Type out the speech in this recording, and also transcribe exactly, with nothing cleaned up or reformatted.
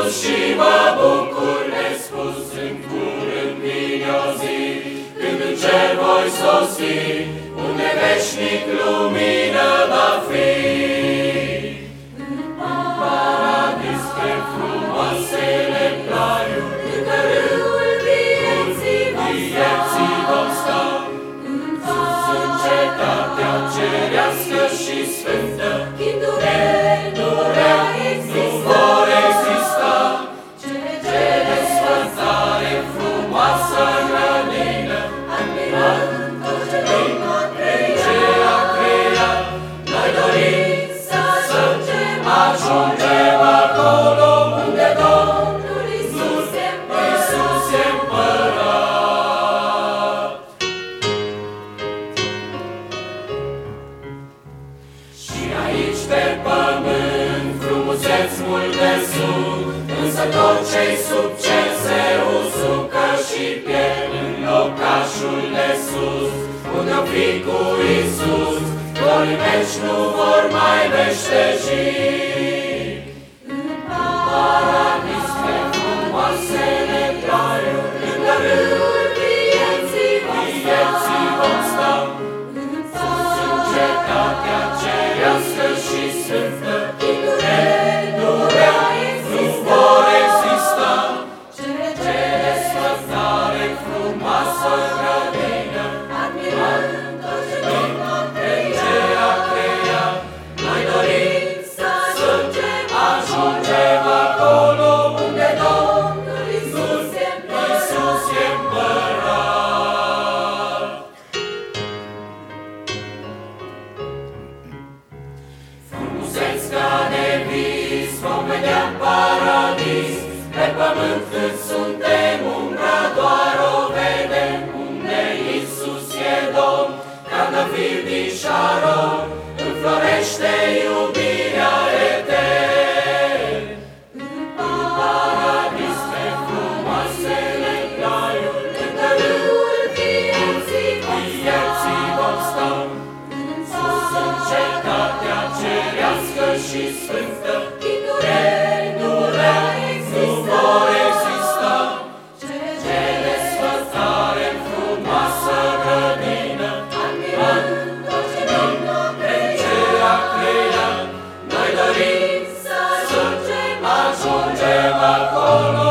sus și mă bucur nespus, în curând vine o zi, când în cer voi sosi, unde veșnic lumină va fi. În paradis pe frumoasele plaiuri, lângă râul vieții vom sta, sus în cetatea cerească și sfântă, chindure nu vor exista. Ce desfătare frumoasă grădină, admirând tot ce a creat, noi dorim să ajungem acolo unde Domnul Iisus e împărat. Și aici pe pământ frumuseți multe sunt, însă tot ce-i sub cer se usucă și pierd în locașul de sus, unde-o fi cu Iisus, florii veci nu vor mai veșteji. În paradis pe frumoasele plaiuri, lângă râul vieții vom sta, sus în cetatea cerească și sfântă, chindure nu vor exista. Ce desfătare frumoasă grădină, admirând tot ce a creat, noi dorim să ajungem acolo unde Domnul Iisus e împărat. Frumuseți ca de vis vom vedea în paradis, pe pământ cât suntem umbra doar o vedem, unde Iisus e Domn, trandafir din Șaron, înflorește iubirea etern. În paradis pe frumoasele plaiuri, lângă râul vieții vom sta, sus în cetatea cerească și sfântă, chindure nu vor exista. Ce desfătare frumoasă grădină, admirând tot ce a creat, noi dorim să ajungem acolo